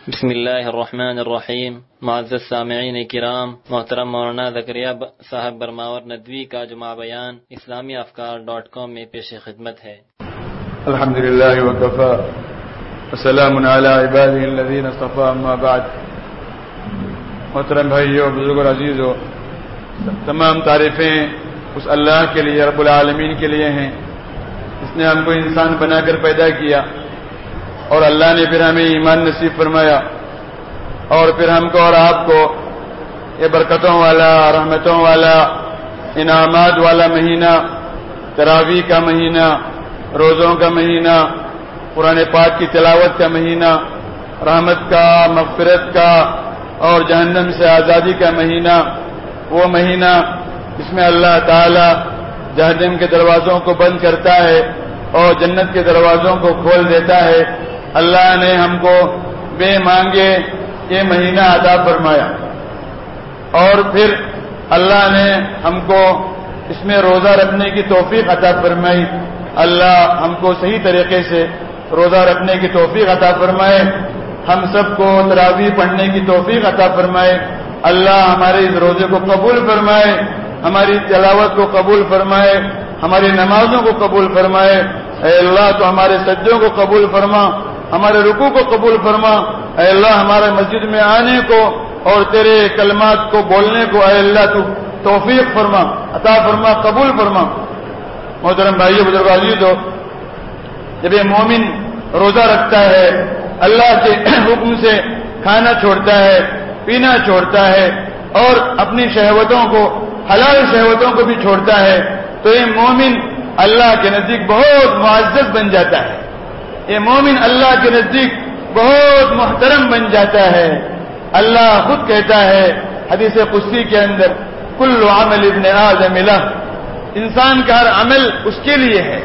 بسم اللہ الرحمن الرحیم۔ معزز سامعین کرام، محترم مولانا زکریا صاحب برماور ندوی کا جمعہ بیان اسلامیافکار.com میں پیش خدمت ہے۔ الحمدللہ وکفی وسلام علی عبادہ الذین اصطفی، اما بعد۔ محترم بھائیو، بزرگوں، عزیزو، تمام تعریفیں اس اللہ کے لیے، رب العالمین کے لیے ہیں جس نے ہم کو انسان بنا کر پیدا کیا، اور اللہ نے پھر ہمیں ایمان نصیب فرمایا، اور پھر ہم کو اور آپ کو یہ برکتوں والا، رحمتوں والا، انعامات والا مہینہ، تراویح کا مہینہ، روزوں کا مہینہ، قرآن پاک کی تلاوت کا مہینہ، رحمت کا، مغفرت کا اور جہنم سے آزادی کا مہینہ، وہ مہینہ جس میں اللہ تعالی جہنم کے دروازوں کو بند کرتا ہے اور جنت کے دروازوں کو کھول دیتا ہے۔ اللہ نے ہم کو بے مانگے یہ مہینہ عطا فرمایا، اور پھر اللہ نے ہم کو اس میں روزہ رکھنے کی توفیق عطا فرمائی۔ اللہ ہم کو صحیح طریقے سے روزہ رکھنے کی توفیق عطا فرمائے، ہم سب کو تراویح پڑھنے کی توفیق عطا فرمائے۔ اللہ ہمارے اس روزے کو قبول فرمائے، ہماری تلاوت کو قبول فرمائے، ہماری نمازوں کو قبول فرمائے۔ اے اللہ تو ہمارے سجدوں کو قبول فرما، ہمارے رکوع کو قبول فرما۔ اے اللہ ہمارے مسجد میں آنے کو اور تیرے کلمات کو بولنے کو اے اللہ تو توفیق فرما، عطا فرما، قبول فرما۔ محترم بھائیو، بزرگوں، عزیزو، جب یہ مومن روزہ رکھتا ہے، اللہ کے حکم سے کھانا چھوڑتا ہے، پینا چھوڑتا ہے، اور اپنی شہوتوں کو، حلال شہوتوں کو بھی چھوڑتا ہے، تو یہ مومن اللہ کے نزدیک بہت معزز بن جاتا ہے، یہ مومن اللہ کے نزدیک بہت محترم بن جاتا ہے۔ اللہ خود کہتا ہے حدیث قدسی کے اندر، کل عمل ابن آدم لہ، انسان کا ہر عمل اس کے لیے ہے،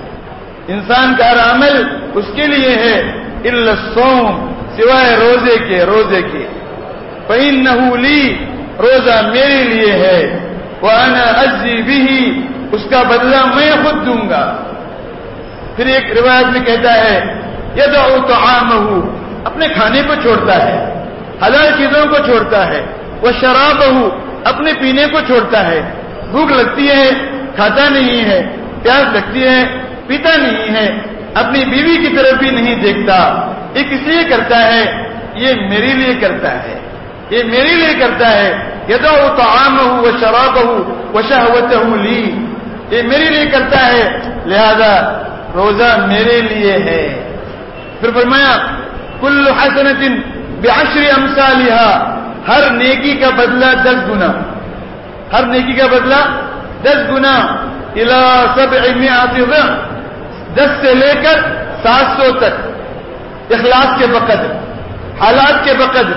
انسان کا ہر عمل اس کے لیے ہے، الا الصوم، سوائے روزے کے، روزے کے۔ فإنہ لی، روزہ میرے لیے ہے، وأنا أجزي به، اس کا بدلہ میں خود دوں گا۔ پھر ایک روایت میں کہتا ہے یدع طعامہ، اپنے کھانے کو چھوڑتا ہے، حلال چیزوں کو چھوڑتا ہے، وشرابہ، اپنے پینے کو چھوڑتا ہے، بھوک لگتی ہے کھاتا نہیں ہے، پیاس لگتی ہے پیتا نہیں ہے، اپنی بیوی کی طرف بھی نہیں دیکھتا۔ یہ کس لیے کرتا ہے؟ یہ میرے لیے کرتا ہے، یہ میرے لیے کرتا ہے۔ یدع طعامہ وشرابہ وشہوتہ لی، یہ میرے لیے کرتا ہے، لہذا روزہ میرے لیے ہے۔ پھر فرمایا کل حسنۃ بعشر امثالھا، ہر نیکی کا بدلہ 10 گنا، ہر نیکی کا بدلہ 10 گنا، الی 700 ضعف، 10 سے لے کر 700 تک، اخلاص کے بقدر، حالات کے بقدر،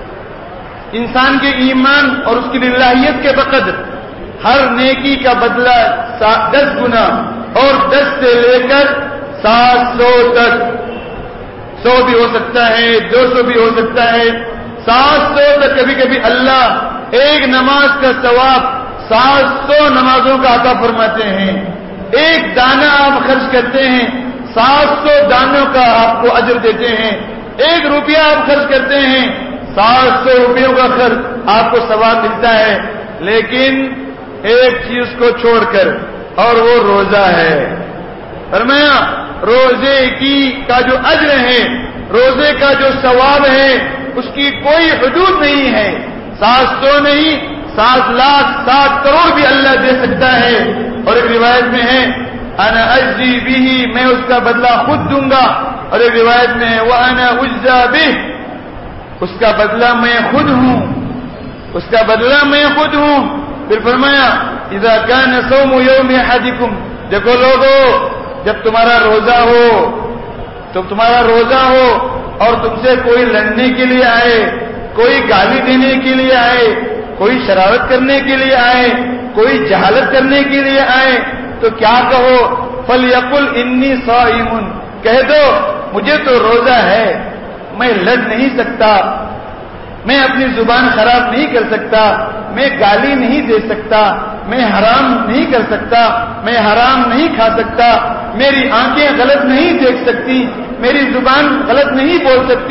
انسان کے ایمان اور اس کی للہیت کے بقدر ہر نیکی کا بدلہ 10 گنا، اور 10 سے لے کر 700 تک، 100 بھی ہو سکتا ہے، 200 بھی ہو سکتا ہے، 700 تک۔ کبھی کبھی اللہ ایک نماز کا ثواب 700 نمازوں کا عطا فرماتے ہیں۔ ایک دانہ آپ خرچ کرتے ہیں، 700 دانوں کا آپ کو اجر دیتے ہیں۔ 1 روپیہ آپ خرچ کرتے ہیں، 700 روپیوں کا خرچ آپ کو ثواب ملتا ہے۔ لیکن ایک چیز کو چھوڑ کر، اور وہ روزہ ہے۔ فرمایا روزے کا جو اجر ہے، روزے کا جو ثواب ہے، اس کی کوئی حدود نہیں ہے، 700 نہیں، 7 لاکھ 7 کروڑ بھی اللہ دے سکتا ہے۔ اور ایک روایت میں ہے انا اجزی بہ، میں اس کا بدلہ خود دوں گا، اور ایک روایت میں ہے وانا اجزا بہ، اس کا بدلہ میں خود ہوں، اس کا بدلہ میں خود ہوں۔ پھر فرمایا اذا كان صوم يوم احدكم، دیکھو لوگو، جب تمہارا روزہ ہو، تو تمہارا روزہ ہو اور تم سے کوئی لڑنے کے لیے آئے، کوئی گالی دینے کے لیے آئے، کوئی شرارت کرنے کے لیے آئے، کوئی جہالت کرنے کے لیے آئے، تو کیا کہو؟ فلیقل انی صائم، کہہ دو مجھے تو روزہ ہے، میں لڑ نہیں سکتا، میں اپنی زبان خراب نہیں کر سکتا، میں گالی نہیں دے سکتا، میں حرام نہیں کر سکتا، میں حرام نہیں کھا سکتا، میری آنکھیں غلط نہیں دیکھ سکتی، میری زبان غلط نہیں بول سکتی،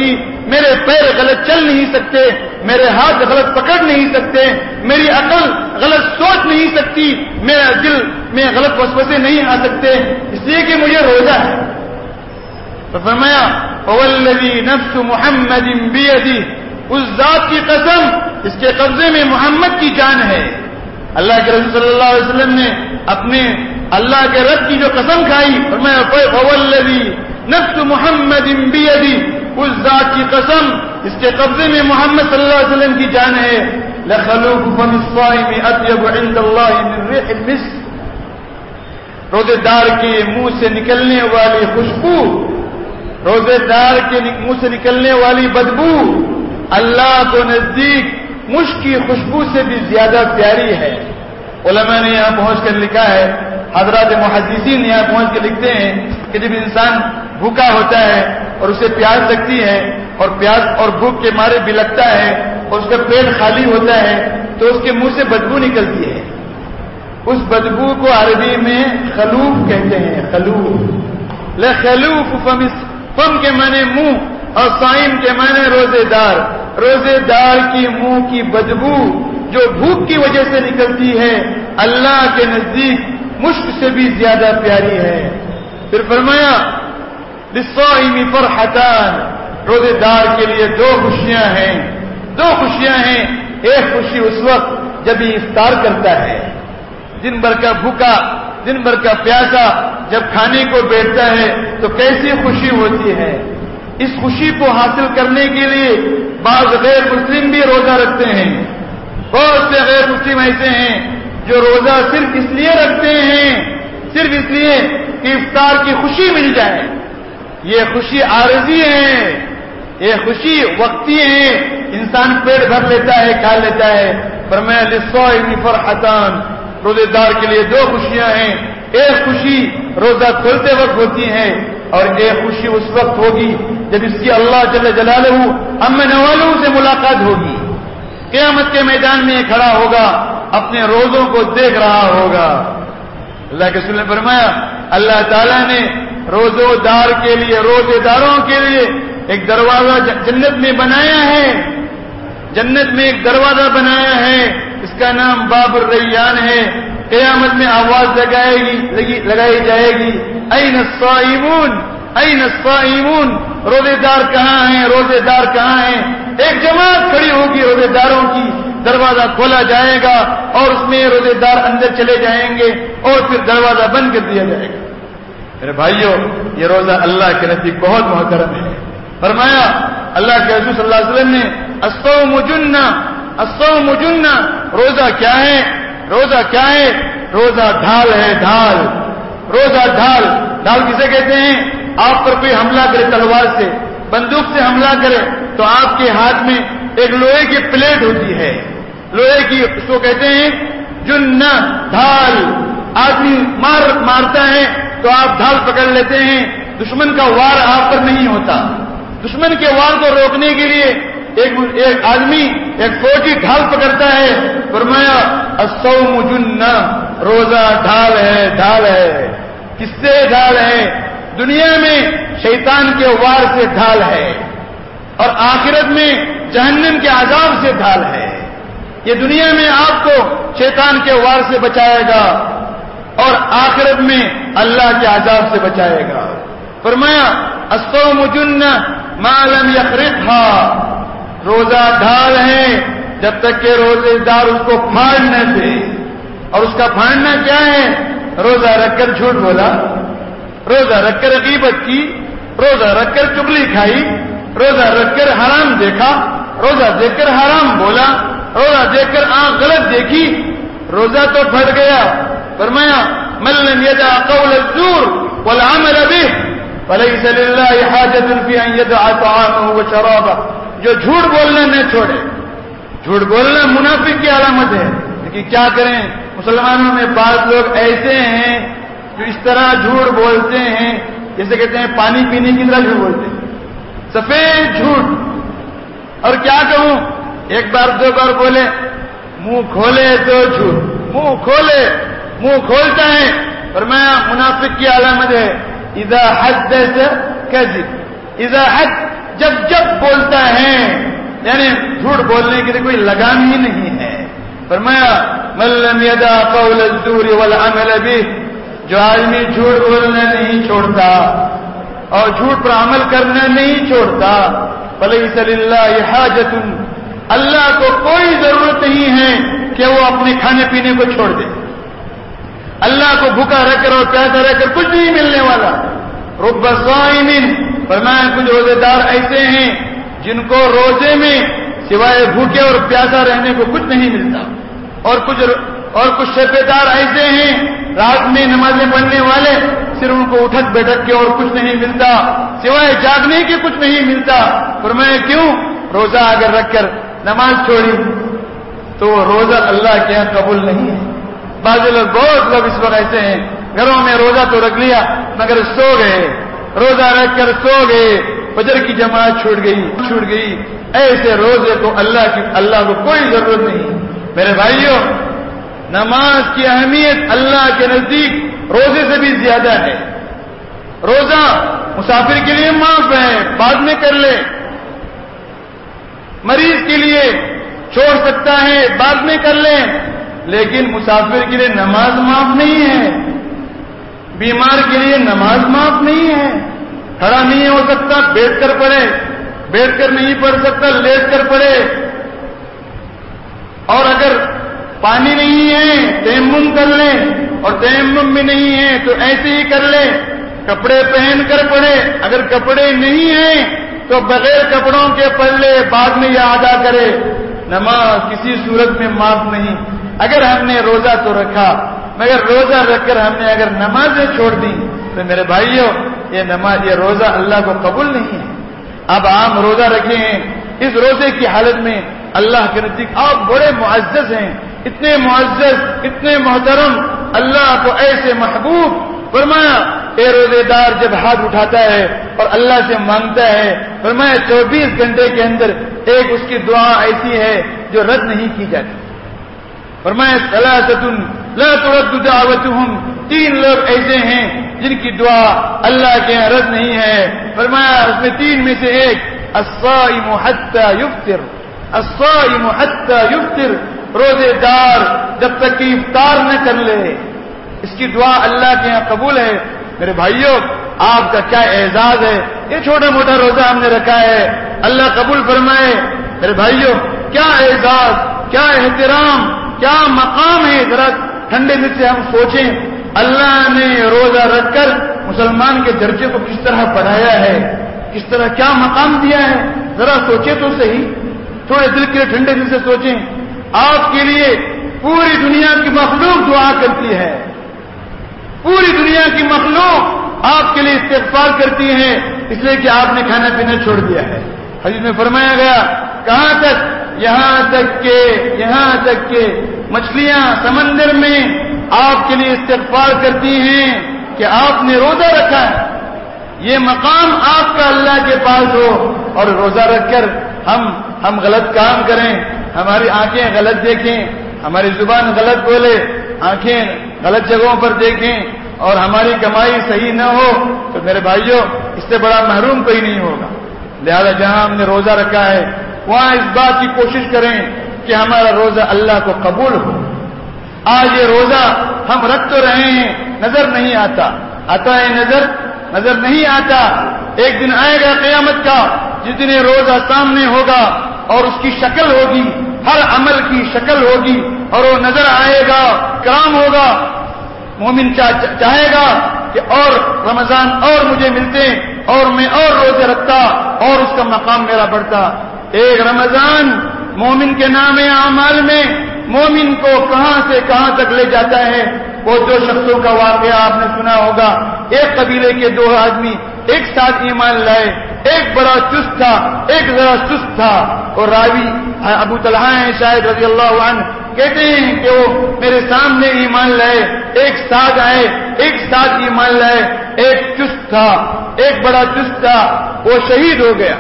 میرے پیر غلط چل نہیں سکتے، میرے ہاتھ غلط پکڑ نہیں سکتے، میری عقل غلط سوچ نہیں سکتی، میرا دل میں غلط وسوسے نہیں آ سکتے، اس لیے کہ مجھے روزہ ہے۔ تو فرمایا وَوَالَّذِي نَفْسُ مُحَمَّدٍ بِيَدِهِ، اس ذات کی قسم اس کے قبضے میں محمد کی جان ہے۔ اللہ کے رسول صلی اللہ علیہ وسلم نے اپنے اللہ کے رب کی جو قسم کھائی، فرمایا وَوَالَّذِي نَفْسُ مُحَمَّدٍ بِيَدِهِ، اس ذات کی قسم اس کے قبضے میں محمد صلی اللہ علیہ وسلم کی جان ہے، لَخَلُوفُ فَمِ الصَّائِمِ أَطْيَبُ عِندَ اللَّهِ مِنْ رِيحِ الْمِسْكِ، روزے دار کے منہ سے نکلنے والی خوشبو، روزے دار کے منہ سے نکلنے والی بدبو اللہ کو نزدیک مشک کی خوشبو سے بھی زیادہ پیاری ہے۔ علماء نے یہاں پہنچ کر لکھا ہے، حضرات محدثین یہاں پہنچ کے لکھتے ہیں کہ جب انسان بھوکا ہوتا ہے اور اسے پیاس لگتی ہے اور پیاس اور بھوک کے مارے بھی لگتا ہے اور اس کا پیٹ خالی ہوتا ہے تو اس کے منہ سے بدبو نکلتی ہے۔ اس بدبو کو عربی میں خلوف کہتے ہیں، خلوف۔ لخلوف فم کے معنی منہ اور صائم کے معنی روزے دار۔ روزے دار کی منہ کی بدبو جو بھوک کی وجہ سے نکلتی ہے اللہ کے نزدیک مشک سے بھی زیادہ پیاری ہے۔ پھر فرمایا للصائم فرحتان، روزے دار کے لیے دو خوشیاں ہیں، دو خوشیاں ہیں۔ ایک خوشی اس وقت جب یہ افطار کرتا ہے، دن بھر کا بھوکا، دن بھر کا پیاسا جب کھانے کو بیٹھتا ہے تو کیسی خوشی ہوتی ہے۔ اس خوشی کو حاصل کرنے کے لیے بعض غیر مسلم بھی روزہ رکھتے ہیں۔ بہت سے غیر مسلم ایسے ہیں جو روزہ صرف اس لیے رکھتے ہیں، صرف اس لیے کہ افطار کی خوشی مل جائے۔ یہ خوشی عارضی ہے، یہ خوشی وقتی ہے، انسان پیٹ بھر لیتا ہے، کھا لیتا ہے۔ فرمایا للصائم فرحتان، روزے دار کے لیے دو خوشیاں ہیں۔ ایک خوشی روزہ کھولتے وقت ہوتی ہے اور ایک خوشی اس وقت ہوگی جب اس کی اللہ جل جلالہ امن والوں سے ملاقات ہوگی۔ قیامت کے میدان میں کھڑا ہوگا، اپنے روزوں کو دیکھ رہا ہوگا۔ اللہ کے رسول نے فرمایا اللہ تعالیٰ نے روزوں دار کے لیے، روزے داروں کے لیے ایک دروازہ جنت میں بنایا ہے، جنت میں ایک دروازہ بنایا ہے، اس کا نام باب الریان ہے۔ قیامت میں آواز لگائی جائے گی این الصائمون این الصائمون، روزے دار کہاں ہیں، روزے دار کہاں ہیں؟ ایک جماعت کھڑی ہوگی روزے داروں کی، دروازہ کھولا جائے گا اور اس میں روزے دار اندر چلے جائیں گے اور پھر دروازہ بند کر دیا جائے گا۔ میرے بھائیوں، یہ روزہ اللہ کے نزدیک بہت محترم ہے۔ فرمایا اللہ کے رسول صلی اللہ علیہ وسلم نے الصوم جنہ، الصوم جنہ، روزہ کیا ہے؟ روزہ کیا ہے؟ روزہ ڈھال ہے، ڈھال۔ روزہ ڈھال، ڈھال کسے کہتے ہیں؟ آپ پر کوئی حملہ کرے تلوار سے، بندوق سے حملہ کرے تو آپ کے ہاتھ میں ایک لوہے کی پلیٹ ہوتی ہے، لوہے کی، اس کو کہتے ہیں جنہ، ڈھال۔ آدمی مارتا ہے تو آپ ڈھال پکڑ لیتے ہیں، دشمن کا وار آپ پر نہیں ہوتا۔ دشمن کے وار کو روکنے کے لیے ایک آدمی، ایک فوجی ڈھال پکڑتا ہے۔ فرمایا الصوم جنہ، روزہ ڈھال ہے، ڈھال ہے۔ کس سے ڈھال ہے؟ دنیا میں شیطان کے وار سے ڈھال ہے اور آخرت میں جہنم کے عذاب سے ڈھال ہے۔ یہ دنیا میں آپ کو شیطان کے وار سے بچائے گا اور آخرت میں اللہ کے عذاب سے بچائے گا۔ فرمایا الصوم جنہ ما لم یخرقها، روزہ ڈھال ہے جب تک کہ روزے دار اس کو پھاڑ نہ دے۔ اور اس کا پھاڑنا کیا ہے؟ روزہ رکھ کر جھوٹ بولا، روزہ رکھ کر غیبت کی، روزہ رکھ کر چغلی کھائی، روزہ رکھ کر حرام دیکھا، روزہ دیکھ کر حرام بولا، روزہ دیکھ کر آنکھ غلط دیکھی، روزہ تو پھٹ گیا۔ فرمایا من لم يدع قول الزور والعمل به فليس لله حاجة في ان يدع طعامه وشرابه، جو جھوٹ بولنا نہ چھوڑے۔ جھوٹ بولنا منافق کی علامت ہے، لیکن کیا کریں، مسلمانوں میں بعض لوگ ایسے ہیں جو اس طرح جھوٹ بولتے ہیں جیسے کہتے ہیں پانی پینے کی طرح جھوٹ بولتے ہیں، سفید جھوٹ۔ اور کیا کہوں، ایک بار دو بار بولے، منہ کھولے تو جھوٹ، منہ کھولے، منہ کھولتا ہے۔ فرمایا منافق کی علامت ہے اذا حدث کذب، اذا جب جب بولتا ہے، یعنی جھوٹ بولنے کے لیے کوئی لگام ہی نہیں ہے. فرمایا من لم يدع قول الزور والعمل به، جو آدمی جھوٹ بولنا نہیں چھوڑتا اور جھوٹ پر عمل کرنا نہیں چھوڑتا، فليس لله حاجة، اللہ کو کوئی ضرورت نہیں ہے کہ وہ اپنے کھانے پینے کو چھوڑ دے. اللہ کو بھوکا رہ کر اور پیاسا رہ کر کچھ نہیں ملنے والا. رب صائم، فرمایا کچھ روزے دار ایسے ہیں جن کو روزے میں سوائے بھوکے اور پیاسا رہنے کو کچھ نہیں ملتا، اور کچھ شبے دار ایسے ہیں رات میں نمازیں پڑھنے والے، صرف ان کو اٹھک بیٹھک کے اور کچھ نہیں ملتا، سوائے جاگنے کے کچھ نہیں ملتا. فرمایا کیوں؟ روزہ اگر رکھ کر نماز چھوڑی تو روزہ اللہ کے یہاں قبول نہیں ہے. بہت لوگ اس وقت ایسے ہیں، گھروں میں روزہ تو رکھ لیا مگر سو گئے، روزہ رکھ کر سو گئے، فجر کی جماعت چھوٹ گئی. ایسے روزے کو اللہ کو کوئی ضرورت نہیں. میرے بھائیوں، نماز کی اہمیت اللہ کے نزدیک روزے سے بھی زیادہ ہے. روزہ مسافر کے لیے معاف ہے، بعد میں کر لے. مریض کے لیے چھوڑ سکتا ہے، بعد میں کر لے. لیکن مسافر کے لیے نماز معاف نہیں ہے، بیمار کے لیے نماز معاف نہیں ہے. کھڑا نہیں ہو سکتا بیٹھ کر پڑھے، بیٹھ کر نہیں پڑھ سکتا لیٹ کر پڑھے. اور اگر پانی نہیں ہے تیمم کر لے، اور تیمم بھی نہیں ہے تو ایسے ہی کر لے. کپڑے پہن کر پڑھے، اگر کپڑے نہیں ہیں تو بغیر کپڑوں کے پڑھ لے، بعد میں یہ ادا کرے. نماز کسی صورت میں معاف نہیں. اگر ہم نے روزہ تو رکھا مگر روزہ رکھ کر ہم نے اگر نمازیں چھوڑ دی تو میرے بھائیوں یہ روزہ اللہ کو قبول نہیں ہے. اب عام روزہ رکھے ہیں، اس روزے کی حالت میں اللہ کے نزدیک آپ بڑے معزز ہیں، اتنے معزز، اتنے محترم، اللہ کو ایسے محبوب. فرمایا اے روزے دار جب ہاتھ اٹھاتا ہے اور اللہ سے مانگتا ہے، فرمایا 24 گھنٹے کے اندر ایک اس کی دعا ایسی ہے جو رد نہیں کی جاتی. فرمایا ثلاثۃ لا ترد دعوتهم، 3 لوگ ایسے ہیں جن کی دعا اللہ کے یہاں رد نہیں ہے. فرمایا اس میں 3 میں سے ایک الصائم حتى يفطر، الصائم حتى يفطر، روزے دار جب تک کہ افطار نہ کر لے، اس کی دعا اللہ کے یہاں قبول ہے. میرے بھائیوں آپ کا کیا اعزاز ہے، یہ چھوٹا موٹا روزہ ہم نے رکھا ہے، اللہ قبول فرمائے. میرے بھائیوں کیا اعزاز، کیا احترام، کیا مقام ہے. ذرا ٹھنڈے دل سے ہم سوچیں، اللہ نے روزہ رکھ کر مسلمان کے درجے کو کس طرح بڑھایا ہے، کس طرح کیا مقام دیا ہے. ذرا سوچیں تو صحیح، تھوڑے دل کے ٹھنڈے دل سے سوچیں. آپ کے لیے پوری دنیا کی مخلوق دعا کرتی ہے، پوری دنیا کی مخلوق آپ کے لیے استغفار کرتی ہے، اس لیے کہ آپ نے کھانا پینا چھوڑ دیا ہے. حدیث میں فرمایا گیا کہاں تک، یہاں تک کہ مچھلیاں سمندر میں آپ کے لیے استغفار کرتی ہیں کہ آپ نے روزہ رکھا ہے. یہ مقام آپ کا اللہ کے پاس ہو، اور روزہ رکھ کر ہم غلط کام کریں، ہماری آنکھیں غلط دیکھیں، ہماری زبان غلط بولے، آنکھیں غلط جگہوں پر دیکھیں، اور ہماری کمائی صحیح نہ ہو تو میرے بھائیوں اس سے بڑا محروم کوئی نہیں ہوگا. لہذا جہاں ہم نے روزہ رکھا ہے وہاں اس بات کی کوشش کریں کہ ہمارا روزہ اللہ کو قبول ہو. آج یہ روزہ ہم رکھ تو رہے ہیں، نظر نہیں آتا ہے، نظر نہیں آتا. ایک دن آئے گا قیامت کا جس دن یہ روزہ سامنے ہوگا اور اس کی شکل ہوگی، ہر عمل کی شکل ہوگی اور وہ نظر آئے گا، کرام ہوگا. مومن چاہے گا کہ اور رمضان اور مجھے ملتے اور میں اور روزے رکھتا اور اس کا مقام میرا بڑھتا. ایک رمضان مومن کے نام اعمال میں مومن کو کہاں سے کہاں تک لے جاتا ہے. وہ 2 شخصوں کا واقعہ آپ نے سنا ہوگا. ایک قبیلے کے 2 آدمی ایک ساتھ ایمان لائے، ایک بڑا چست تھا، ایک ذرا سست تھا. اور راوی ابو طلحہ ہیں شاید رضی اللہ عنہ، کہتے ہیں کہ وہ میرے سامنے ایمان لائے، ایک ساتھ آئے، ایک ساتھ ایمان لائے. ایک چست تھا، ایک بڑا چست تھا، وہ شہید ہو گیا.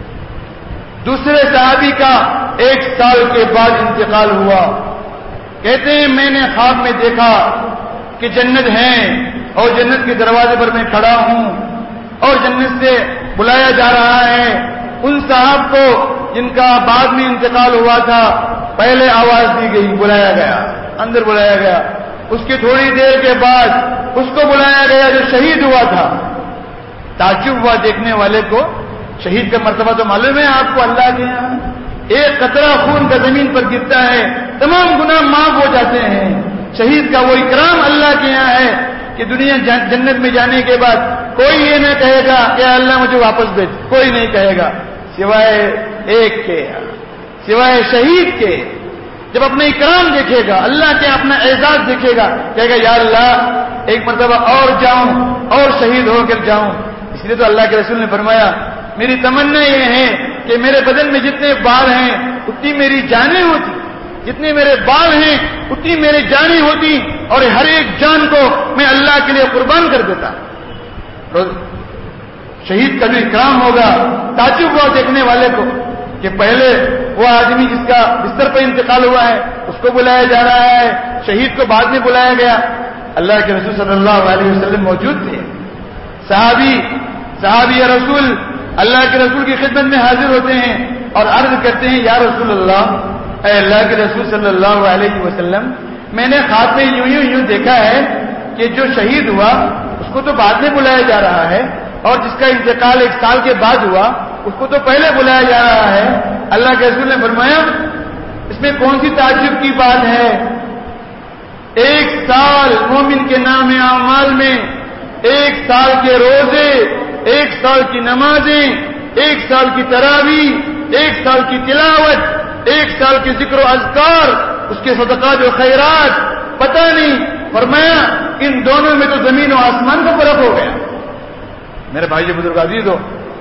دوسرے صحابی کا 1 سال کے بعد انتقال ہوا. کہتے ہیں میں نے خواب میں دیکھا کہ جنت ہے اور جنت کے دروازے پر میں کھڑا ہوں اور جنت سے بلایا جا رہا ہے ان صاحب کو جن کا بعد میں انتقال ہوا تھا پہلے آواز دی گئی، بلایا گیا، اندر بلایا گیا، اس کی تھوڑی دیر کے بعد اس کو بلایا گیا جو شہید ہوا تھا۔ تعجب ہوا دیکھنے والے کو، شہید کا مرتبہ تو معلوم ہے آپ کو اللہ کے یہاں، ایک قطرہ خون کا زمین پر گرتا ہے تمام گناہ معاف ہو جاتے ہیں۔ شہید کا وہ اکرام اللہ کے یہاں ہے کہ دنیا جنت میں جانے کے بعد کوئی یہ نہ کہے گا کہ اللہ مجھے واپس بھیج، کوئی نہیں کہے گا سوائے ایک کے، سوائے شہید کے۔ جب اپنا اکرام دیکھے گا، اللہ کے اپنا اعزاز دیکھے گا، کہے گا یا اللہ ایک مرتبہ اور جاؤں اور شہید ہو کر جاؤں۔ اس لیے تو اللہ کے رسول نے فرمایا میری تمنا یہ ہے کہ میرے بدن میں جتنے بال ہیں اتنی میری جانیں ہوتی، جتنے میرے بال ہیں اتنی میری جانیں ہوتی، اور ہر ایک جان کو میں اللہ کے لیے قربان کر دیتا۔ شہید کا جو اکرام ہوگا، تعجب ہوا دیکھنے والے کو کہ پہلے وہ آدمی جس کا بستر پہ انتقال ہوا ہے اس کو بلایا جا رہا ہے، شہید کو بعد میں بلایا گیا۔ اللہ کے رسول صلی اللہ علیہ وسلم موجود تھے، صحابی یا رسول اللہ کے رسول کی خدمت میں حاضر ہوتے ہیں اور عرض کرتے ہیں یا رسول اللہ، اے اللہ کے رسول صلی اللہ علیہ وسلم، میں نے خواب میں یوں دیکھا ہے کہ جو شہید ہوا اس کو تو بعد میں بلایا جا رہا ہے، اور جس کا انتقال 1 سال کے بعد ہوا اس کو تو پہلے بلایا جا رہا ہے۔ اللہ کے رسول نے فرمایا اس میں کون سی تعجب کی بات ہے؟ 1 سال مومن کے نام اعمال میں 1 سال کے روزے، 1 سال کی نمازیں، 1 سال کی تراویح، 1 سال کی تلاوت، 1 سال کے ذکر و اذکار، اس کے صدقات و خیرات، پتہ نہیں۔ فرمایا ان دونوں میں تو زمین و آسمان کا فرق ہو گیا۔ میرے بھائی بزرگ عزیزو،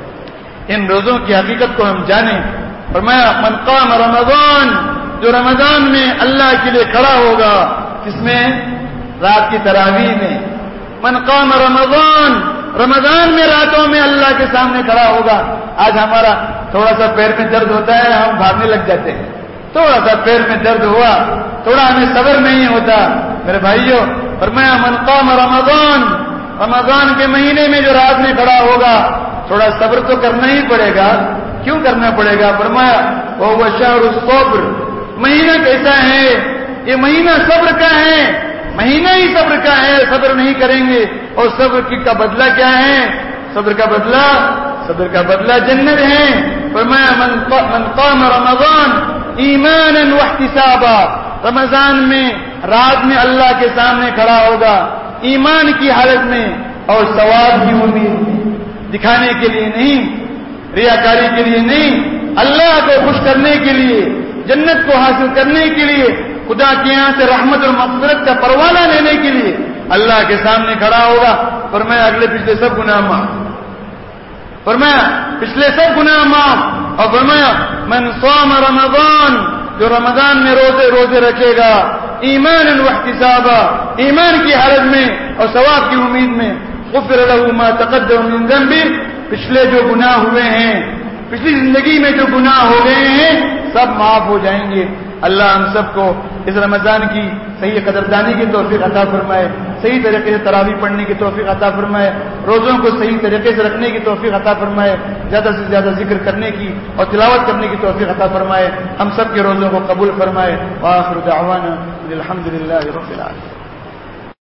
ان روزوں کی حقیقت کو ہم جانیں۔ فرمایا من قام رمضان، جو رمضان میں اللہ کے لیے کھڑا ہوگا، کس میں؟ رات کی تراویح میں۔ من قام رمضان، رمضان میں راتوں میں اللہ کے سامنے کھڑا ہوگا۔ آج ہمارا تھوڑا سا پیر میں درد ہوتا ہے ہم بھاگنے لگ جاتے ہیں، تھوڑا سا پیر میں درد ہوا، تھوڑا ہمیں صبر نہیں ہوتا۔ میرے بھائیو فرمایا من قام رمضان، رمضان کے مہینے میں جو رات میں کھڑا ہوگا تھوڑا صبر تو کرنا ہی پڑے گا۔ کیوں کرنا پڑے گا؟ فرمایا وہ شہر الصبر، مہینہ کیسا ہے؟ یہ مہینہ صبر کا ہے، مہینہ ہی صبر کا ہے۔ صبر نہیں کریں گے اور صبر کا بدلہ کیا ہے؟ صبر کا بدلہ جنت ہے۔ فرمایا من قام رمضان ایمانا واحتسابا، رمضان میں رات میں اللہ کے سامنے کھڑا ہوگا ایمان کی حالت میں اور ثواب کی امید میں، دکھانے کے لیے نہیں، ریاکاری کے لیے نہیں، اللہ کو خوش کرنے کے لیے، جنت کو حاصل کرنے کے لیے، خدا کے یہاں سے رحمت اور مغفرت کا پروانہ لینے کے لیے اللہ کے سامنے کھڑا ہوگا۔ فرمایا اگلے پچھلے سب گناہ معاف، فرمایا پچھلے سب گناہ معاف، اور فرمایا من صام رمضان، جو رمضان میں روزے رکھے گا ایمانا واحتسابا، ایمان کی حالت میں اور ثواب کی امید میں، غفر له ما تقدم من ذنبه، پچھلے جو گناہ ہوئے ہیں، پچھلی زندگی میں جو گناہ ہو گئے ہیں سب معاف ہو جائیں گے۔ اللہ ہم سب کو اس رمضان کی صحیح قدردانی کی توفیق عطا فرمائے، صحیح طریقے سے تراویح پڑھنے کی توفیق عطا فرمائے، روزوں کو صحیح طریقے سے رکھنے کی توفیق عطا فرمائے، زیادہ سے زیادہ ذکر کرنے کی اور تلاوت کرنے کی توفیق عطا فرمائے، ہم سب کے روزوں کو قبول فرمائے۔ وآخر دعوانا الحمد للہ رب العالمین۔